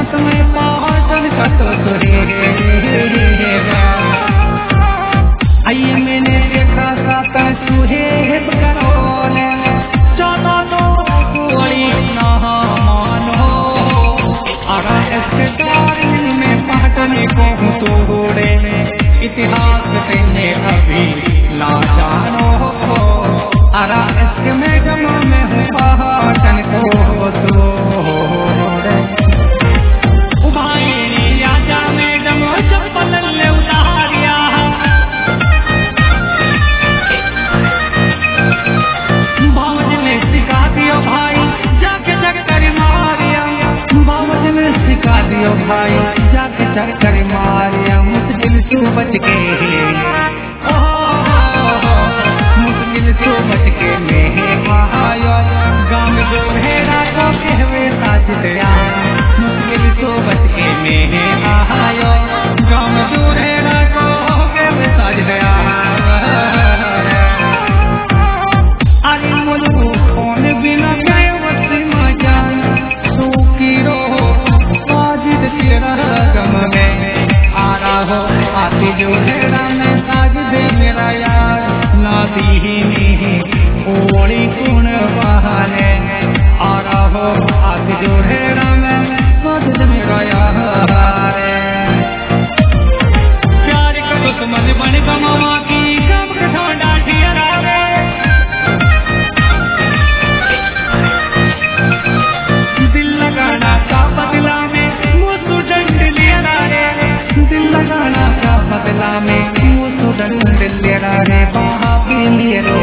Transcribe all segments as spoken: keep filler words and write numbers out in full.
किस्मत में पहुंचन कतो सुहेगा। आइए मैंने देखा सातन सुहेब करोने चलो तो कोई ना मानो अरा इसके दारिन में पहुंचने को तोड़े इतिहास तेने अभी ना जानो अरा इसके में जमा में हूँ पहुंचन को तोड़े उभाई राजा में जमा चप्पल ले उतारिया बाबूजी ने सिखा दियो भाई जाके चक्कर मारिया बाबूजी ने सिखा दियो भाई जाके चक्कर मारिया मुश्किल से बच के मुश्किल से बच के में आयो गाँव जोहेड़ा को कहवे साज दया मुश्किल से बच के में आयो गाँव जोहेड़ा को कहवे साज दया अरे मुझको कौन बिना गए वसी मजा सूखी रो साजिद तेरा गम में आ रहा हो आती जो हेड़ा में साज दे मेरा यार नाती ही नहीं ओड़ी कौन बहाने आ रहा हो आती जो हेड़ा में साज दे मेरा यार प्यार का दुश्मन बन गमावा की कब कठोंडा ठियरा रे दिल लगाना का बदला में मुझको दंड लिया रे दिल लगाना का बदला में मुझको दंड लिया रे बाहा पे लिए रो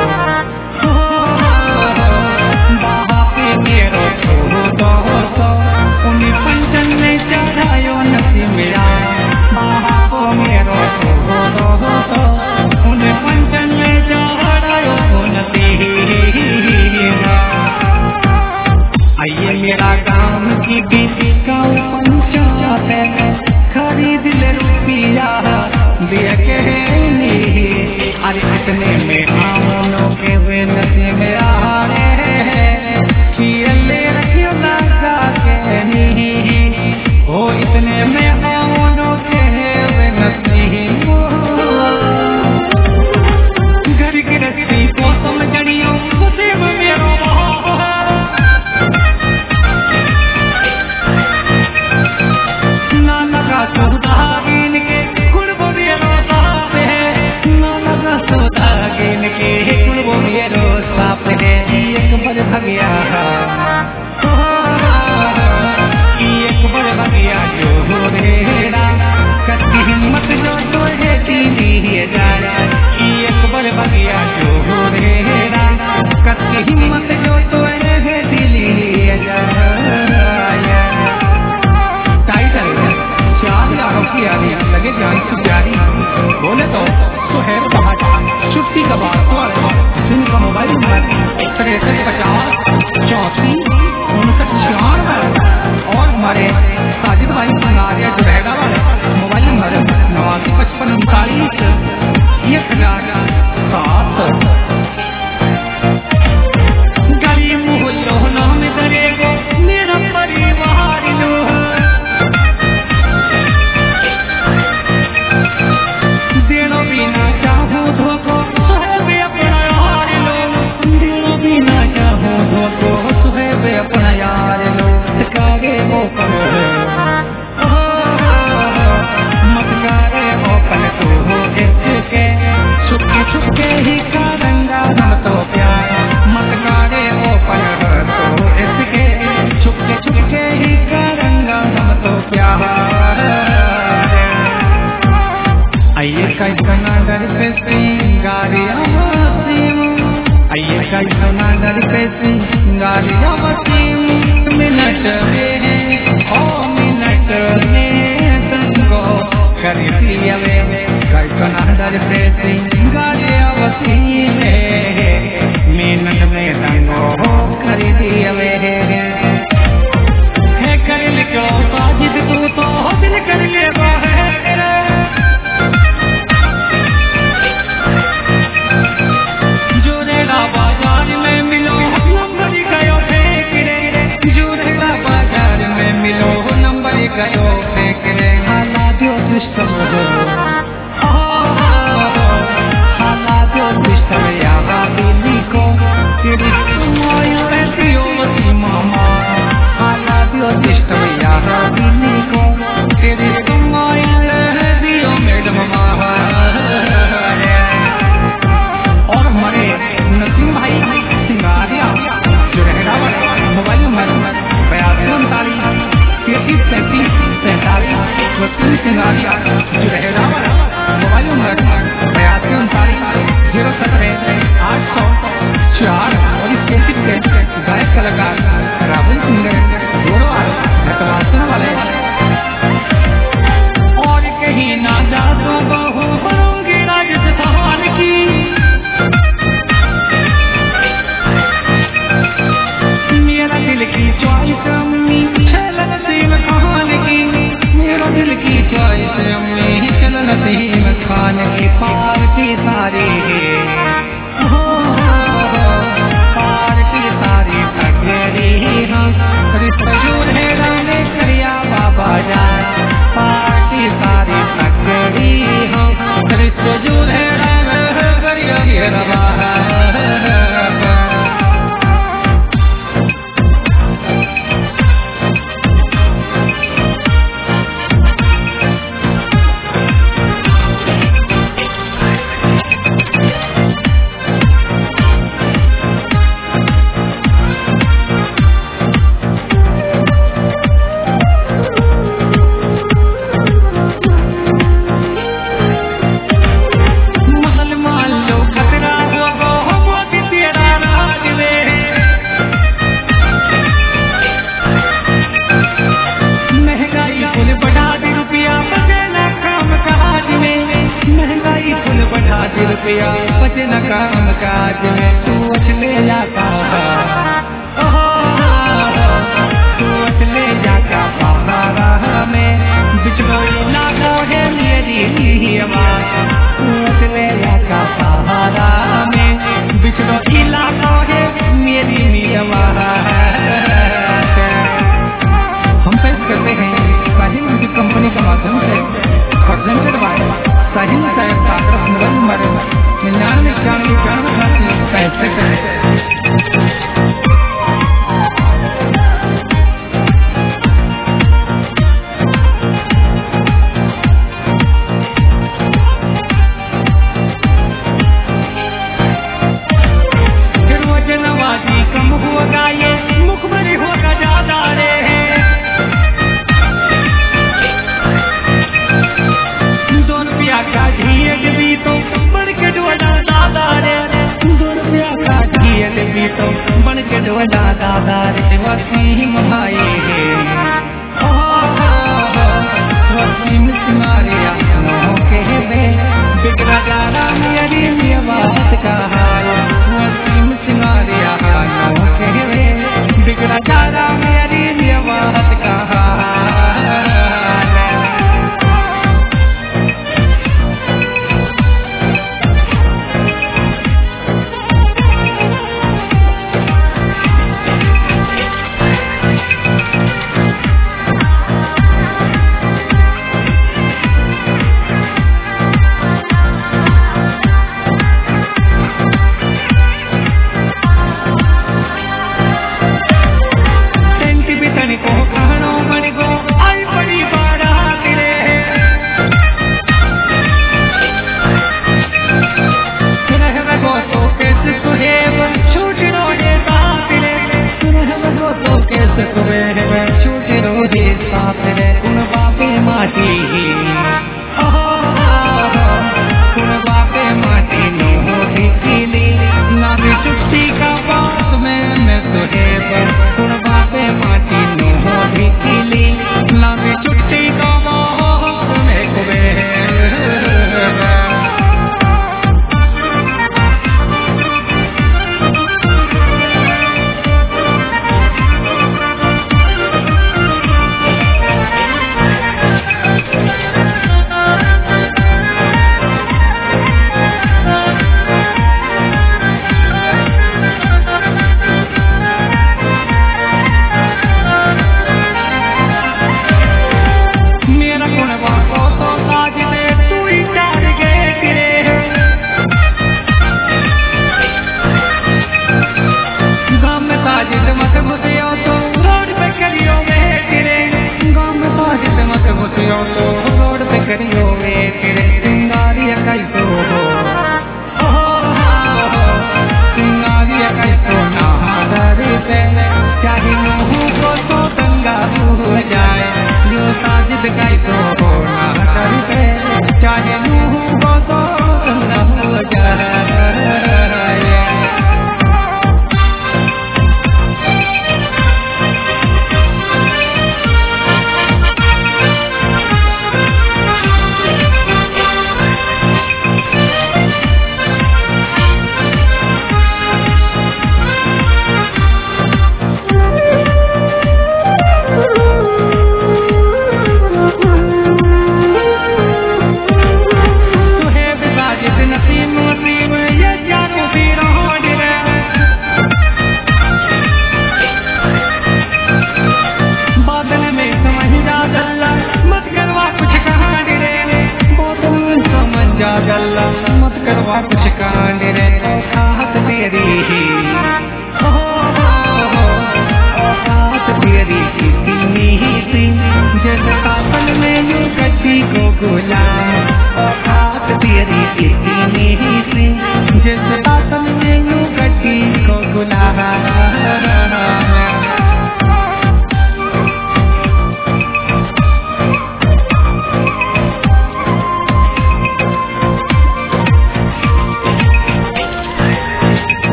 बाहा पे लिए रो तो तो उन्हीं पंचन ने चढ़ायो नसी मेरा बाहा को मेरो तो तो उन्हीं पंचन ने चढ़ायो नसी आइए मेरा काम की बीती का पंचायत है खरीद ले रुपया दिया के नहीं अरे इतने में आमों के हुए नशे में आ रहे ले रखियो लगा के नहीं हो इतने में आमों के हुए नशे घर की रस्सी को समझियो उसे मेरो सुधागिन के कुड़बो मेरो साप है नाना सुधागिन के कुड़बो मेरो साप है एक बार भगिया एक बार भगिया जो रेड़ा कति हिम्मत जो तो है दीदी जाना एक बार भगिया जो रेड़ा कति हिम्मत जो तो है दिली जाना टाइटल यारी लगे जान की प्यारी बोले तो सुहेब पहाड़ा छुट्टी का बात जिनका मोबाइल नंबर तिरसठ पचास चौथी उनसठ छियानवे और हमारे साजिद भाई नारिया जुड़ेगा वाले मोबाइल नंबर नवासी पचपन उनतालीस एक हजार सात गली मोहल्लों नाम करेगो मेरा परिवार लो दिनों बिना चाहूं धोखो सुहेब अपना यार लो दिनों बिना चाहूं धोखो सुहेब कलाकार राहुल सिंगर दोनों घटवासन वाले और कहीं ना जा तो बहू बनूंगी राजस्थान की मेरा दिल की चॉइस अम्मी चलन नसीम खान की मेरा दिल की चॉइस अम्मी चलन नसीम खान की पार की सारी पार की सारी तकरी हम रिश्तूर है राने करिया बाबा जान पार की सारी तकरी हम रिश्तूर है राने करिया मेरा बाबा रुपया बचन काम काज में तू ले जाता तू ले जाता पहाड़ा में बिचड़ोई ना है मेरी आवाज तू ले जाता पहाड़ा में बिचड़ोई लाखों है मेरी आवाज हम पेश करते हैं साहिल म्यूजिक कंपनी के माध्यम से प्रेजेंटेड बाय साहिल साहब काकरस मोबाइल नंबर निन्यानवे इक्यानवे इक्यानवे पैंसठ नवाजी कम होगा ये मुखबरी होगा ज्यादा रे दो रुपया का झील भी तो बढ़ के डोला दादा रे दो रुपया का झील भी तो बढ़ के डोला दादा रे वसीम भाई वसीम सिमारिया के बे बिगड़ा गारा मेरी बात का हाल वसीम सिमारिया के बे बिगड़ा गारा मेरी बात का हाल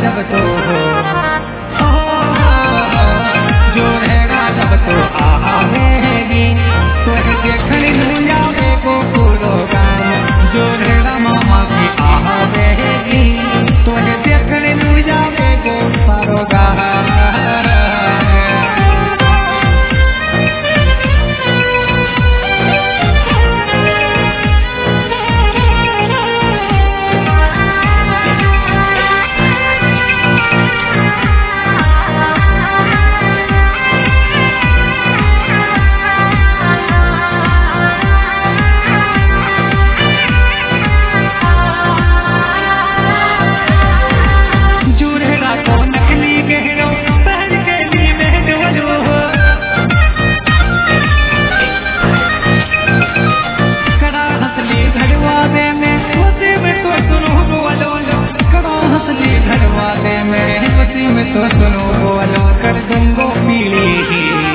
जब तो हो जो रहेगा जब तो आवेगी तोहे देखने लूया को पूरो गाँव जो रहेगा मामा की आवेगी तोहे देखने लूया को सारो गाँव तो सुनो बोलो कर दूंगो पीली